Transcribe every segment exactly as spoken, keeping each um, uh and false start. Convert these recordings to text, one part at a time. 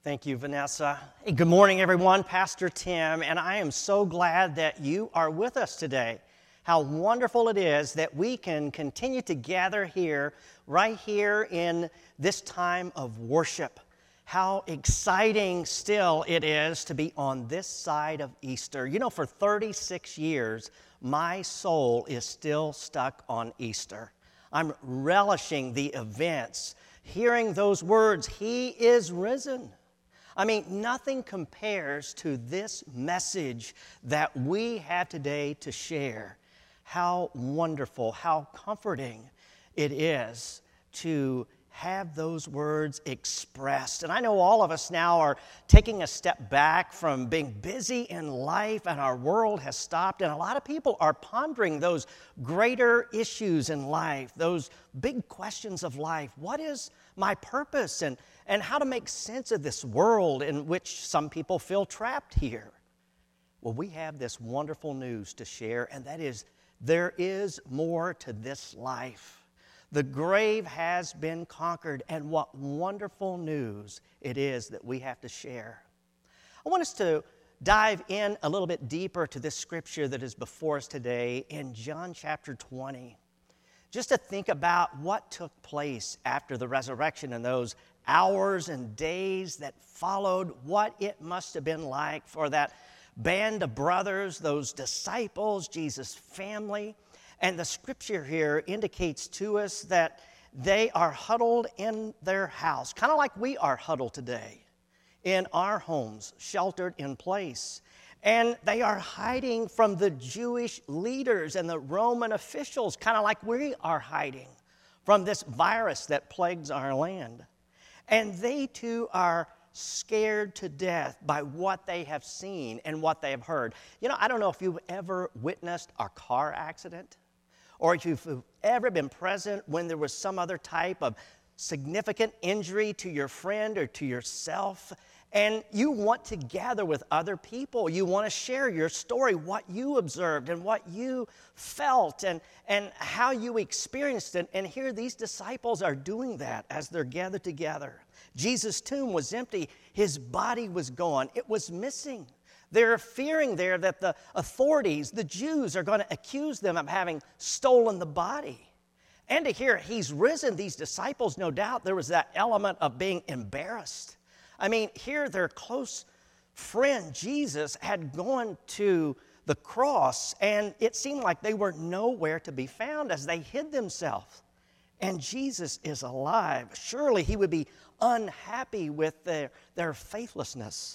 Thank you, Vanessa. Hey, good morning, everyone. Pastor Tim, and I am so glad that you are with us today. How wonderful it is that we can continue to gather here, right here in this time of worship. How exciting still it is to be on this side of Easter. You know, for thirty-six years, my soul is still stuck on Easter. I'm relishing the events, hearing those words, "He is risen." I mean, nothing compares to this message that we have today to share. How wonderful, how comforting it is to have those words expressed. And I know all of us now are taking a step back from being busy in life, and our world has stopped, and a lot of people are pondering those greater issues in life, those big questions of life. What is my purpose, and, and how to make sense of this world in which some people feel trapped here? Well, we have this wonderful news to share, and that is there is more to this life. The grave has been conquered, and what wonderful news it is that we have to share. I want us to dive in a little bit deeper to this scripture that is before us today in John chapter twenty. Just to think about what took place after the resurrection and those hours and days that followed, what it must have been like for that band of brothers, those disciples, Jesus' family. And the scripture here indicates to us that they are huddled in their house, kind of like we are huddled today, in our homes, sheltered in place. And they are hiding from the Jewish leaders and the Roman officials, kind of like we are hiding from this virus that plagues our land. And they too are scared to death by what they have seen and what they have heard. You know, I don't know if you've ever witnessed a car accident, or if you've ever been present when there was some other type of significant injury to your friend or to yourself, and you want to gather with other people. You want to share your story, what you observed and what you felt and, and how you experienced it. And here these disciples are doing that as they're gathered together. Jesus' tomb was empty. His body was gone. It was missing. They're fearing there that the authorities, the Jews, are going to accuse them of having stolen the body. And to hear he's risen, these disciples, no doubt, there was that element of being embarrassed. I mean, here their close friend, Jesus, had gone to the cross, and it seemed like they were nowhere to be found as they hid themselves. And Jesus is alive. Surely he would be unhappy with their, their faithlessness.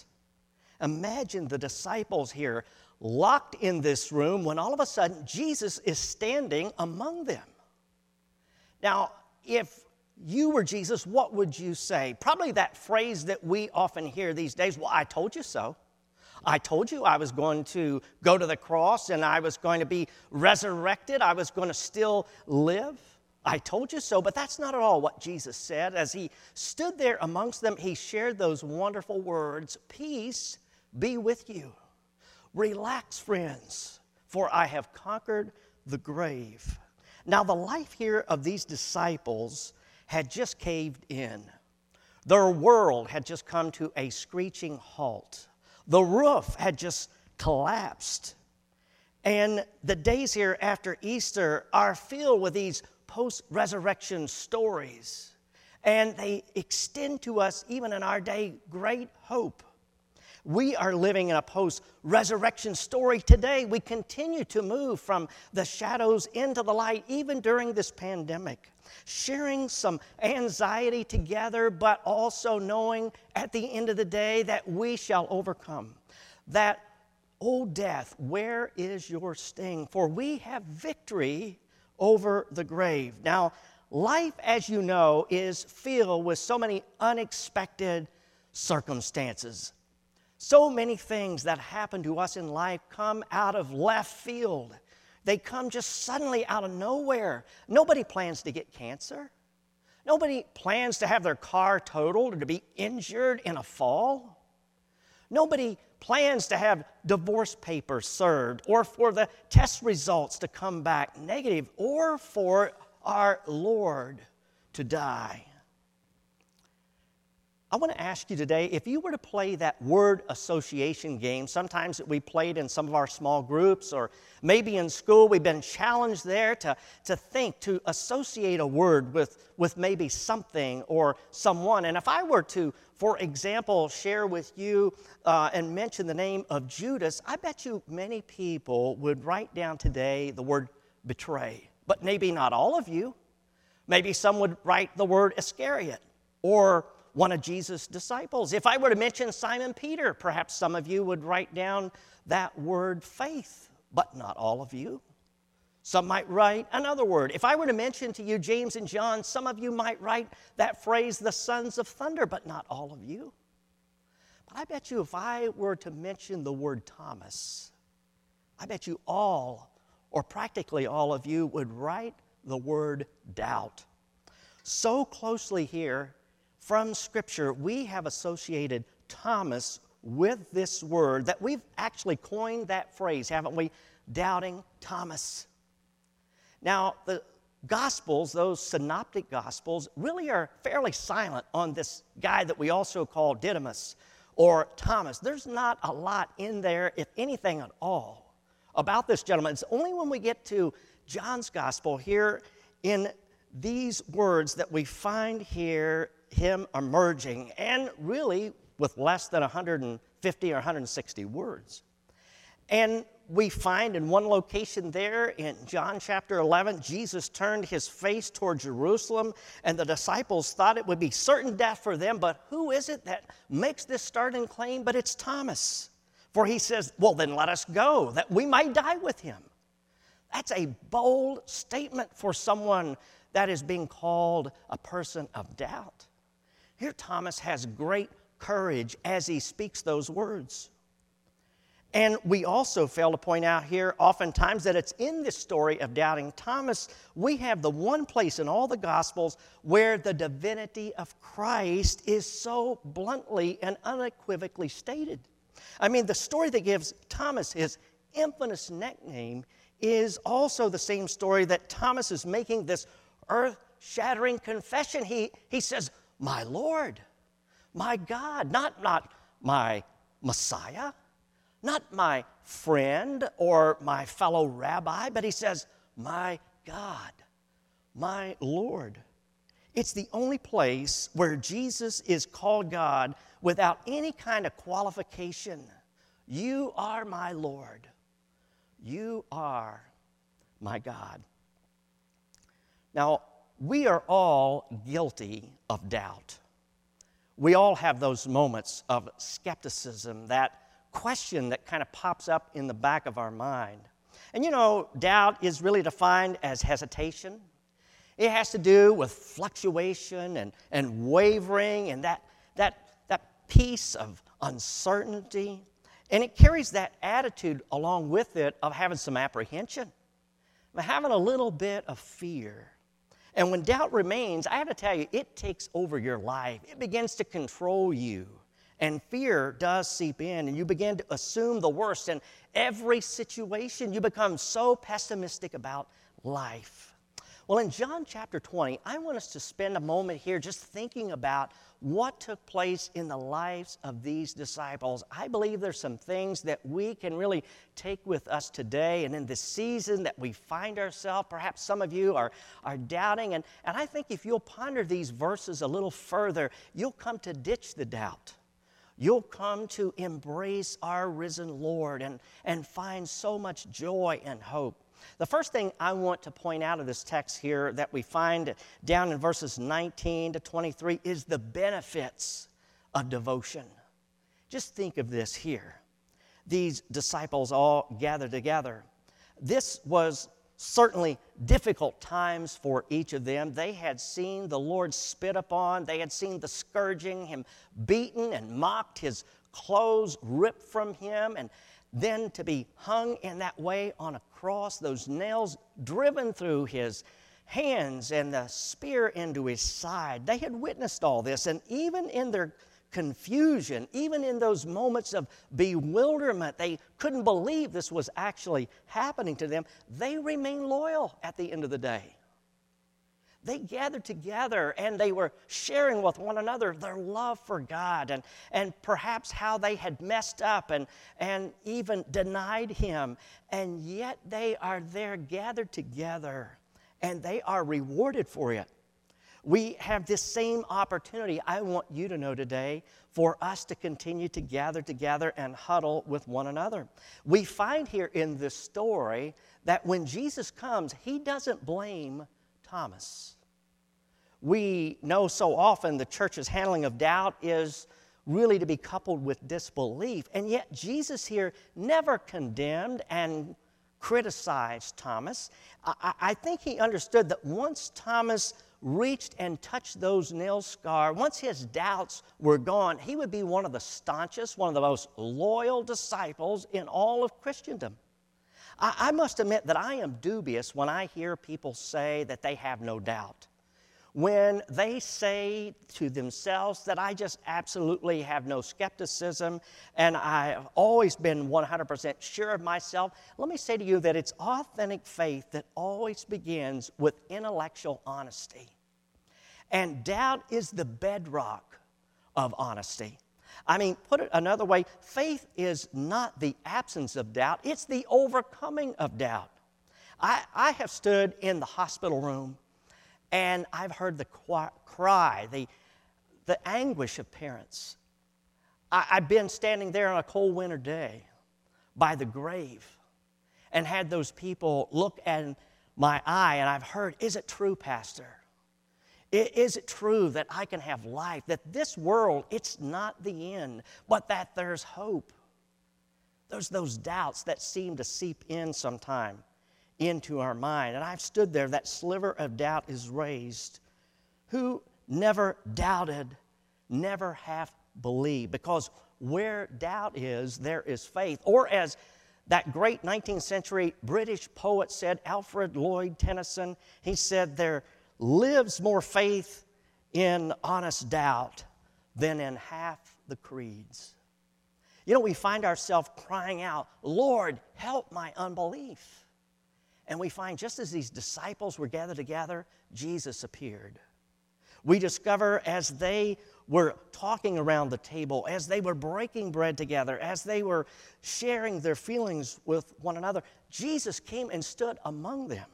Imagine the disciples here locked in this room when all of a sudden Jesus is standing among them. Now, if you were Jesus, what would you say? Probably that phrase that we often hear these days, well, I told you so. I told you I was going to go to the cross and I was going to be resurrected. I was going to still live. I told you so, but that's not at all what Jesus said. As he stood there amongst them, he shared those wonderful words, "Peace be with you. Relax, friends, for I have conquered the grave." Now, the life here of these disciples had just caved in. Their world had just come to a screeching halt. The roof had just collapsed. And the days here after Easter are filled with these post-resurrection stories. And they extend to us, even in our day, great hope. We are living in a post-resurrection story today. We continue to move from the shadows into the light, even during this pandemic, sharing some anxiety together, but also knowing at the end of the day that we shall overcome. That, "O death, where is your sting? For we have victory over the grave." Now, life, as you know, is filled with so many unexpected circumstances. So many things that happen to us in life come out of left field. They come just suddenly out of nowhere. Nobody plans to get cancer. Nobody plans to have their car totaled or to be injured in a fall. Nobody plans to have divorce papers served or for the test results to come back negative or for our Lord to die. I want to ask you today, if you were to play that word association game, sometimes that we played in some of our small groups, or maybe in school, we've been challenged there to, to think, to associate a word with, with maybe something or someone. And if I were to, for example, share with you uh, and mention the name of Judas, I bet you many people would write down today the word betray. But maybe not all of you. Maybe some would write the word Iscariot, or one of Jesus' disciples. If I were to mention Simon Peter, perhaps some of you would write down that word faith, but not all of you. Some might write another word. If I were to mention to you James and John, some of you might write that phrase, the sons of thunder, but not all of you. But I bet you if I were to mention the word Thomas, I bet you all, or practically all of you, would write the word doubt. So closely here, from Scripture, we have associated Thomas with this word that we've actually coined that phrase, haven't we? Doubting Thomas. Now, the Gospels, those synoptic Gospels, really are fairly silent on this guy that we also call Didymus or Thomas. There's not a lot in there, if anything at all, about this gentleman. It's only when we get to John's Gospel here in these words that we find here him emerging, and really with less than one hundred fifty or one hundred sixty words. And we find in one location there in John chapter eleven, Jesus turned his face toward Jerusalem, and the disciples thought it would be certain death for them, but who is it that makes this startling claim? But it's Thomas. For he says, well, then let us go, that we might die with him. That's a bold statement for someone that is being called a person of doubt. Here Thomas has great courage as he speaks those words. And we also fail to point out here oftentimes that it's in this story of doubting Thomas, we have the one place in all the Gospels where the divinity of Christ is so bluntly and unequivocally stated. I mean, the story that gives Thomas his infamous nickname is also the same story that Thomas is making this earth-shattering confession. He, he says, my Lord, my God, not, not my Messiah, not my friend or my fellow rabbi, but he says, my God, my Lord. It's the only place where Jesus is called God without any kind of qualification. You are my Lord. You are my God. Now, we are all guilty of doubt. We all have those moments of skepticism, that question that kind of pops up in the back of our mind. And you know, doubt is really defined as hesitation. It has to do with fluctuation and, and wavering and that, that, that piece of uncertainty. And it carries that attitude along with it of having some apprehension, of having a little bit of fear. And when doubt remains, I have to tell you, it takes over your life. It begins to control you. And fear does seep in, and you begin to assume the worst. In every situation, you become so pessimistic about life. Well, in John chapter twenty, I want us to spend a moment here just thinking about what took place in the lives of these disciples. I believe there's some things that we can really take with us today, and in this season that we find ourselves, perhaps some of you are, are doubting, and, and I think if you'll ponder these verses a little further, you'll come to ditch the doubt. You'll come to embrace our risen Lord and, and find so much joy and hope. The first thing I want to point out of this text here that we find down in verses nineteen to twenty-three is the benefits of devotion. Just think of this here. These disciples all gathered together. This was certainly difficult times for each of them. They had seen the Lord spit upon. They had seen the scourging, him beaten and mocked, his clothes ripped from him, and then to be hung in that way on a cross, those nails driven through his hands and the spear into his side. They had witnessed all this, and even in their confusion, even in those moments of bewilderment, they couldn't believe this was actually happening to them. They remained loyal at the end of the day. they gathered together and they were sharing with one another their love for God and, and perhaps how they had messed up and, and even denied Him. And yet they are there gathered together and they are rewarded for it. We have this same opportunity, I want you to know today, for us to continue to gather together and huddle with one another. We find here in this story that when Jesus comes, He doesn't blame Thomas. We know so often the church's handling of doubt is really to be coupled with disbelief, and yet Jesus here never condemned and criticized Thomas. I, I think He understood that once Thomas reached and touched those nail scars, once his doubts were gone, he would be one of the staunchest, one of the most loyal disciples in all of Christendom. I, I must admit that I am dubious when I hear people say that they have no doubt. When they say to themselves that I just absolutely have no skepticism and I've always been one hundred percent sure of myself, let me say to you that it's authentic faith that always begins with intellectual honesty. And doubt is the bedrock of honesty. I mean, put it another way, faith is not the absence of doubt, it's the overcoming of doubt. I, I have stood in the hospital room and I've heard the cry, the, the anguish of parents. I, I've been standing there on a cold winter day by the grave and had those people look at my eye, and I've heard, is it true, Pastor? I, is it true that I can have life, that this world, it's not the end, but that there's hope? There's those doubts that seem to seep in sometime into our mind. And I've stood there, that sliver of doubt is raised. Who never doubted, never half believed? Because where doubt is, there is faith. Or as that great nineteenth century British poet said, Alfred Lloyd Tennyson, he said, there lives more faith in honest doubt than in half the creeds. You know, we find ourselves crying out, Lord, help my unbelief. And we find just as these disciples were gathered together, Jesus appeared. We discover as they were talking around the table, as they were breaking bread together, as they were sharing their feelings with one another, Jesus came and stood among them.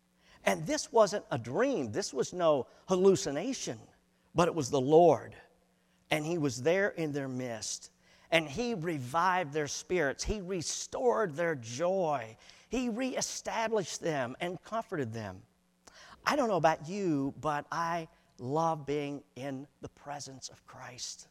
And this wasn't a dream. This was no hallucination, but it was the Lord. And He was there in their midst. And He revived their spirits. He restored their joy. He reestablished them and comforted them. I don't know about you, but I love being in the presence of Christ.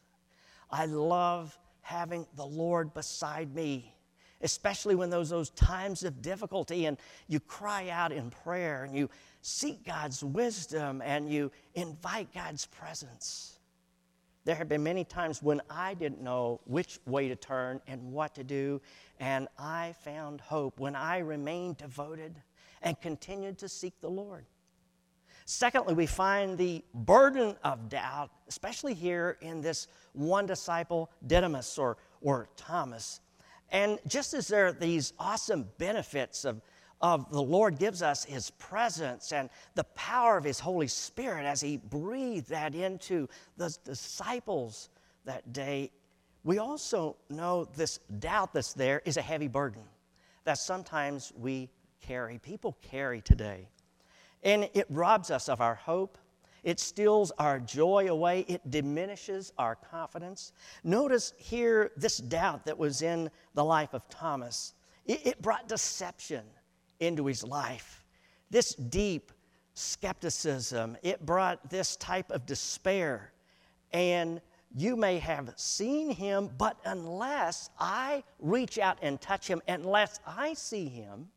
I love having the Lord beside me, especially when those those times of difficulty and you cry out in prayer and you seek God's wisdom and you invite God's presence. There have been many times when I didn't know which way to turn and what to do, and I found hope when I remained devoted and continued to seek the Lord. Secondly, we find the burden of doubt, especially here in this one disciple, Didymus or, or Thomas. And just as there are these awesome benefits of, of the Lord gives us His presence and the power of His Holy Spirit as He breathed that into the disciples that day, we also know this doubt that's there is a heavy burden that sometimes we carry, people carry today. And it robs us of our hope. It steals our joy away. It diminishes our confidence. Notice here this doubt that was in the life of Thomas. It, it brought deception into his life. This deep skepticism, it brought this type of despair. And you may have seen him, but unless I reach out and touch him, unless I see him,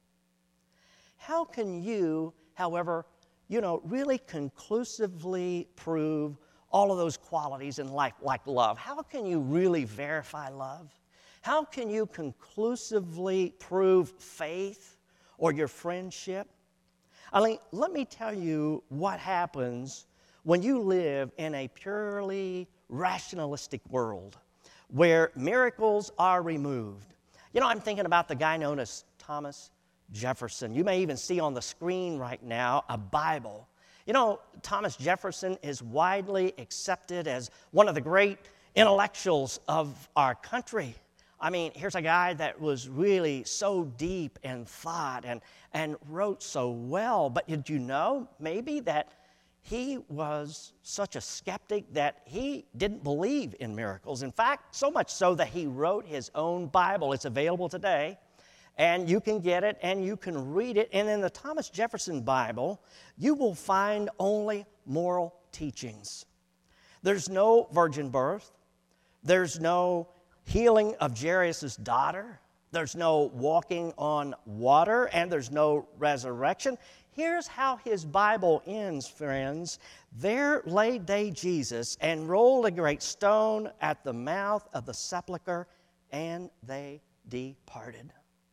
how can you, however, you know, really conclusively prove all of those qualities in life, like love? How can you really verify love? How can you conclusively prove faith or your friendship? I mean, let me tell you what happens when you live in a purely rationalistic world where miracles are removed. You know, I'm thinking about the guy known as Thomas Jefferson. You may even see on the screen right now a Bible. You know, Thomas Jefferson is widely accepted as one of the great intellectuals of our country. I mean, here's a guy that was really so deep in thought and, and wrote so well. But did you know maybe that he was such a skeptic that he didn't believe in miracles? In fact, so much so that he wrote his own Bible. It's available today, and you can get it and you can read it. And in the Thomas Jefferson Bible, you will find only moral teachings. There's no virgin birth. There's no healing of Jairus' daughter. There's no walking on water, and there's no resurrection. Here's how his Bible ends, friends. There laid they Jesus, and rolled a great stone at the mouth of the sepulchre, and they departed.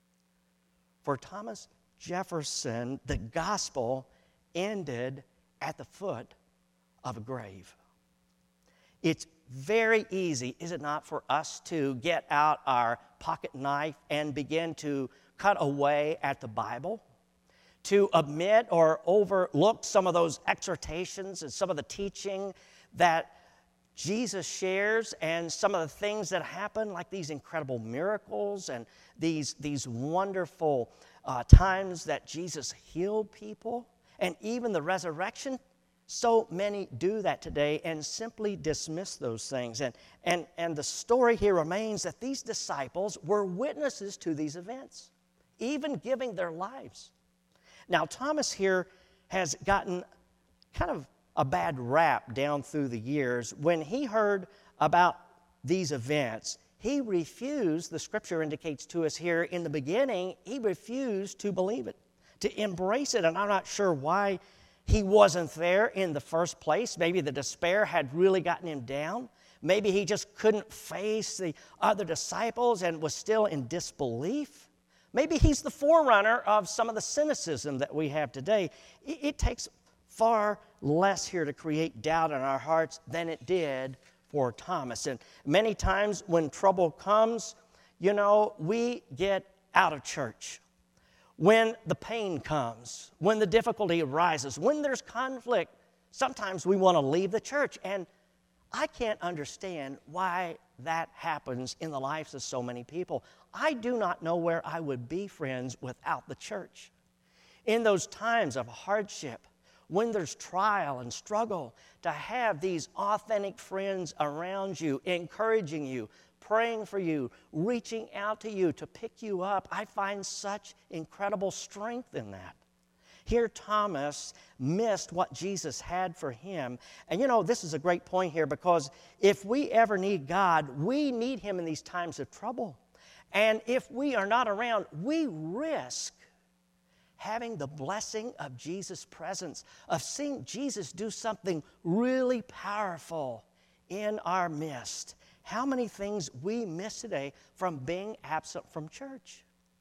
For Thomas Jefferson, the gospel ended at the foot of a grave. It's very easy, is it not, for us to get out our pocket knife and begin to cut away at the Bible, to omit or overlook some of those exhortations and some of the teaching that Jesus shares and some of the things that happen, like these incredible miracles and these, these wonderful uh, times that Jesus healed people, and even the resurrection. So many do that today and simply dismiss those things. And, and, and the story here remains that these disciples were witnesses to these events, even giving their lives. Now, Thomas here has gotten kind of a bad rap down through the years. When he heard about these events, he refused, the scripture indicates to us here in the beginning, he refused to believe it, to embrace it. And I'm not sure why he wasn't there in the first place. Maybe the despair had really gotten him down. Maybe he just couldn't face the other disciples and was still in disbelief. Maybe he's the forerunner of some of the cynicism that we have today. It, it takes far less here to create doubt in our hearts than it did for Thomas. And many times when trouble comes, you know, we get out of church. When the pain comes, when the difficulty arises, when there's conflict, sometimes we want to leave the church. And I can't understand why that happens in the lives of so many people. I do not know where I would be, friends, without the church. In those times of hardship, when there's trial and struggle, to have these authentic friends around you, encouraging you, praying for you, reaching out to you to pick you up, I find such incredible strength in that. Here, Thomas missed what Jesus had for him. And you know, this is a great point here, because if we ever need God, we need Him in these times of trouble. And if we are not around, we risk having the blessing of Jesus' presence, of seeing Jesus do something really powerful in our midst. How many things we miss today from being absent from church?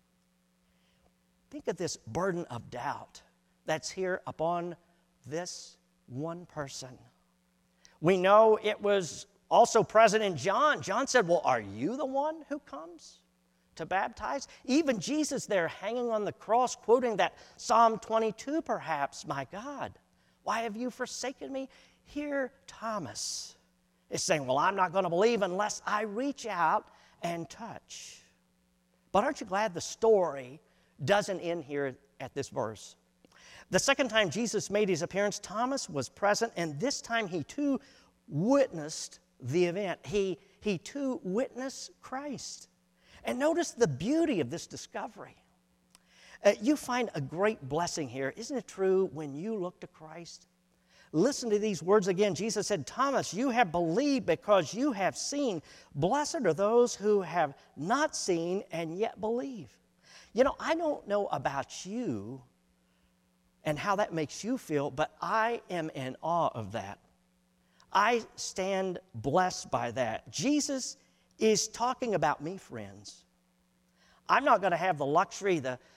Think of this burden of doubt that's here upon this one person. We know it was also present in John. John said, well, are you the one who comes to baptize? Even Jesus there hanging on the cross, quoting that Psalm twenty-two perhaps, my God, why have you forsaken me? Here Thomas is saying, well, I'm not going to believe unless I reach out and touch. But aren't you glad the story doesn't end here at this verse? The second time Jesus made his appearance, Thomas was present, and this time he too witnessed the event. He, he too witnessed Christ. And notice the beauty of this discovery. Uh, you find a great blessing here. Isn't it true when you look to Christ? Listen to these words again. Jesus said, Thomas, you have believed because you have seen. Blessed are those who have not seen and yet believe. You know, I don't know about you and how that makes you feel, but I am in awe of that. I stand blessed by that. Jesus is talking about me, friends. I'm not going to have the luxury, the,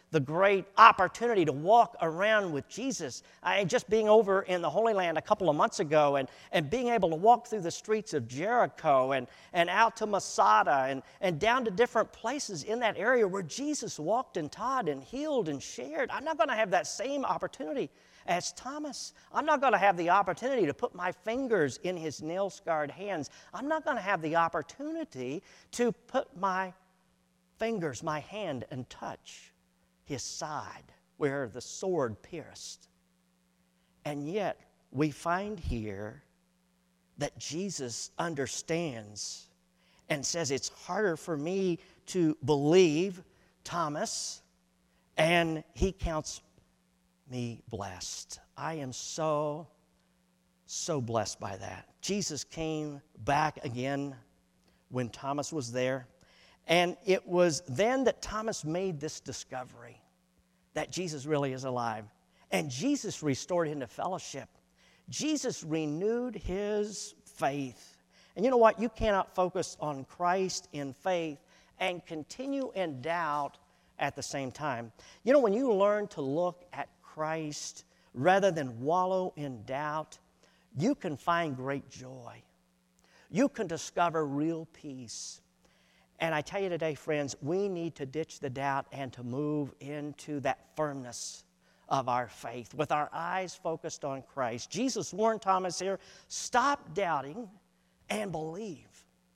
the great opportunity to walk around with Jesus. I just being over in the Holy Land a couple of months ago and, and being able to walk through the streets of Jericho and, and out to Masada and, and down to different places in that area where Jesus walked and taught and healed and shared. I'm not going to have that same opportunity as Thomas. I'm not going to have the opportunity to put my fingers in his nail-scarred hands. I'm not going to have the opportunity to put my fingers, my hand, and touch his side where the sword pierced. And yet, we find here that Jesus understands and says, it's harder for me to believe, Thomas, and he counts me blessed. I am so, so blessed by that. Jesus came back again when Thomas was there. And it was then that Thomas made this discovery that Jesus really is alive. And Jesus restored him to fellowship. Jesus renewed his faith. And you know what? You cannot focus on Christ in faith and continue in doubt at the same time. You know, when you learn to look at Christ rather than wallow in doubt, you can find great joy. You can discover real peace. And I tell you today, friends, we need to ditch the doubt and to move into that firmness of our faith with our eyes focused on Christ. Jesus warned Thomas here, stop doubting and believe.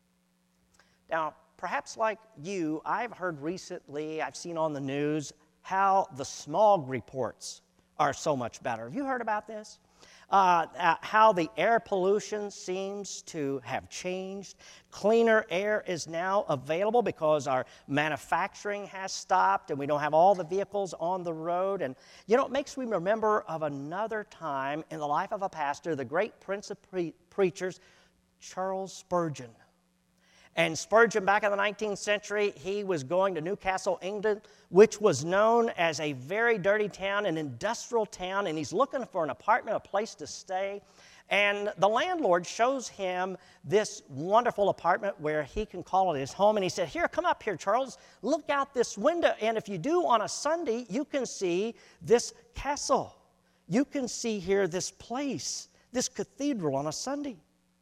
Now, perhaps like you, I've heard recently, I've seen on the news, how the smog reports are so much better. Have you heard about this? Uh, uh, how the air pollution seems to have changed. Cleaner air is now available because our manufacturing has stopped and we don't have all the vehicles on the road. And, you know, it makes me remember of another time in the life of a pastor, the great prince of pre- preachers, Charles Spurgeon. And Spurgeon, back in the nineteenth century, he was going to Newcastle, England, which was known as a very dirty town, an industrial town, and he's looking for an apartment, a place to stay. And the landlord shows him this wonderful apartment where he can call it his home. And he said, here, come up here, Charles. Look out this window. And if you do on a Sunday, you can see this castle. You can see here this place, this cathedral on a Sunday.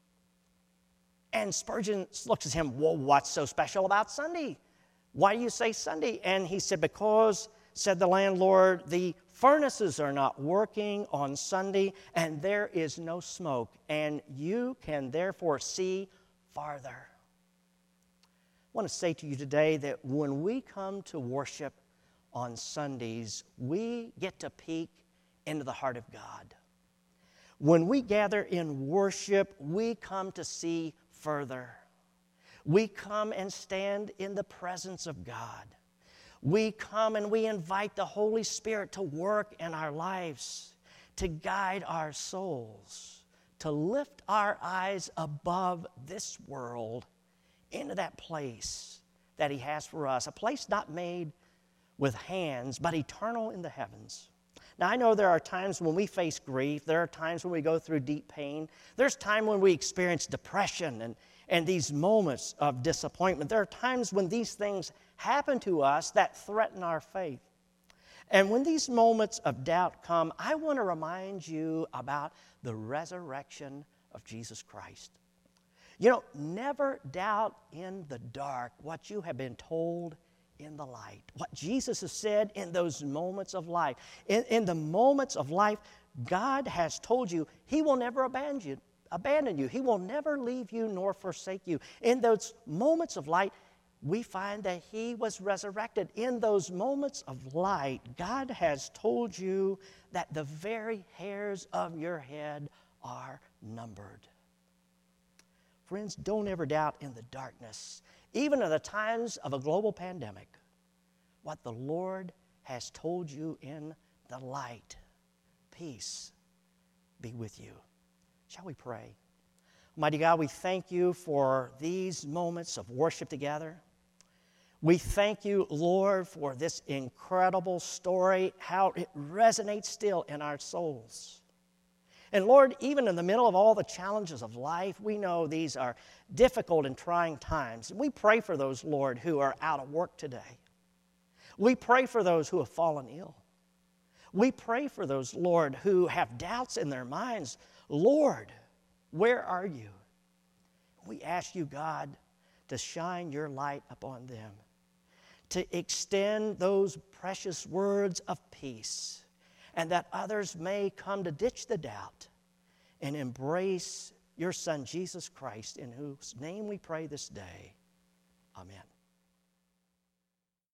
And Spurgeon looks at him, well, what's so special about Sunday? Why do you say Sunday? And he said, because, said the landlord, the furnaces are not working on Sunday, and there is no smoke, and you can therefore see farther. I want to say to you today that when we come to worship on Sundays, we get to peek into the heart of God. When we gather in worship, we come to see further. We come and stand in the presence of God. We come and we invite the Holy Spirit to work in our lives, to guide our souls, to lift our eyes above this world into that place that He has for us, a place not made with hands, but eternal in the heavens. Now, I know there are times when we face grief. There are times when we go through deep pain. There's time when we experience depression and, and these moments of disappointment. There are times when these things happen to us that threaten our faith. And when these moments of doubt come, I want to remind you about the resurrection of Jesus Christ. You know, never doubt in the dark what you have been told in the light. What Jesus has said in those moments of life. In, in the moments of life, God has told you He will never abandon you, abandon you. He will never leave you nor forsake you. In those moments of light, we find that He was resurrected. In those moments of light, God has told you that the very hairs of your head are numbered. Friends, don't ever doubt in the darkness, even in the times of a global pandemic, what the Lord has told you in the light. Peace be with you. Shall we pray? Almighty God, we thank you for these moments of worship together. We thank you, Lord, for this incredible story, how it resonates still in our souls. And Lord, even in the middle of all the challenges of life, we know these are difficult and trying times. We pray for those, Lord, who are out of work today. We pray for those who have fallen ill. We pray for those, Lord, who have doubts in their minds. Lord, where are you? We ask you, God, to shine your light upon them, to extend those precious words of peace, and that others may come to ditch the doubt and embrace your Son, Jesus Christ, in whose name we pray this day. Amen.